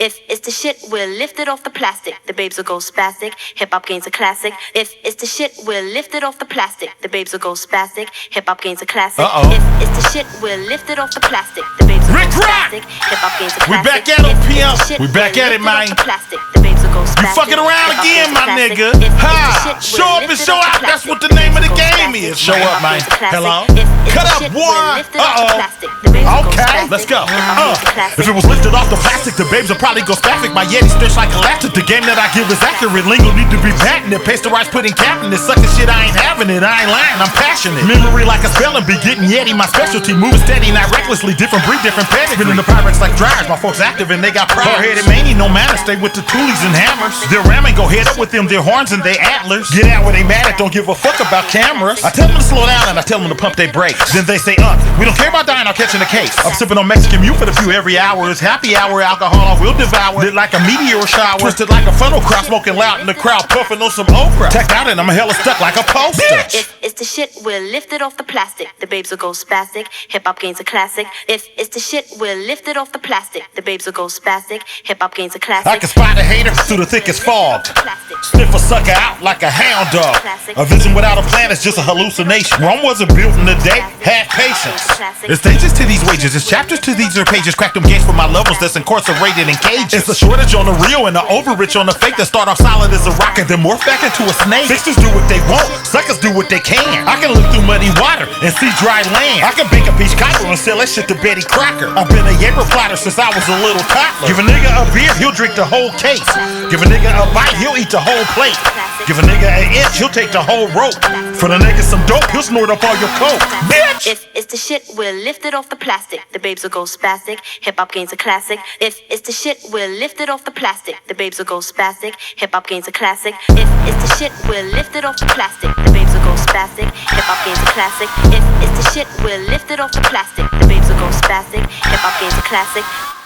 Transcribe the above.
If it's the shit, we'll lift it off the plastic. The babes will go spastic. Hip hop gains a classic. If it's the shit, we'll lift it off the plastic. The babes will go spastic. Hip hop gains a classic. If it's the shit, we'll lift it off the plastic. The babes will go spastic. Hip hop gains a classic. We back at it, PM. We back at it, man. You fucking around again, my nigga. Ha! Show up and show out. That's what the name of the game is. Show up, man. Hello? Cut up one. Okay, let's go. If it was lifted off the plastic, the babes will probably go spastic. My Yeti stretch like elastic. The game that I give is accurate. Lingo need to be patented. Pasteurized, put in cabinet. Suckin' shit, I ain't having it. I ain't lying, I'm passionate. Memory like a spelling bee. Getting Yeti, my specialty. Moving steady, not recklessly. Different breed, different pedigree. Spinning the Pyrex like dryers. My folks active and they got pride. Hard-headed mania, no matter. Stay with the toolies and hammers. They're ramming, go head up with them. Their horns and their antlers. Get out where they mad at, don't give a fuck about cameras. I tell them to slow down and I tell them to pump their brakes. Then they say, we don't care about dying or catching a case. I'm sipping on Mexican mute for the few every hour. It's happy hour, alcohol I will devour. Lit like a meteor shower. Twisted like a funnel crowd, smoking loud in the crowd, puffing on some okra. Tacked out and I'm hella stuck like a poster. If it's the shit, we'll lift it off the plastic. The babes will go spastic. Hip hop gains a classic. If it's the shit, we'll lift it off the plastic. The babes will go spastic. Hip hop gains a classic. I can spot a hater through the thickest fog. Sniff a sucker out like a hound dog. A vision without a plan is just a hallucination. Rome wasn't built in a day. Have patience. There's stages to these wages. There's chapters to these pages. Crack them gates for my levels that's incarcerated in cages. It's a shortage on the real and the overrich on the fake that start off solid as a rock and then morph back into a snake. Fixers do what they want. Suckers do what they can. I can look through muddy water and see dry land. I can bake a peach cobbler and sell that shit to Betty Crocker. I've been a Yaper plotter since I was a little toddler. Give a nigga a beer, he'll drink the whole case. Give a nigga a bite, he'll eat the whole plate. Give a nigga an inch, he'll take the whole rope. For the nigga some dope, he'll snort up all your coke. Bitch! If it's the shit, we'll lift it off the plastic. The babes will go spastic. Hip hop gains a classic. If it's the shit, we'll lift it off the plastic. The babes will go spastic. Hip hop gains a classic. If it's the shit, we'll lift it off the plastic. The babes will go spastic. Hip hop gains a classic. If it's the shit, we'll lift it off the plastic. The babes will go spastic. Hip hop gains a classic.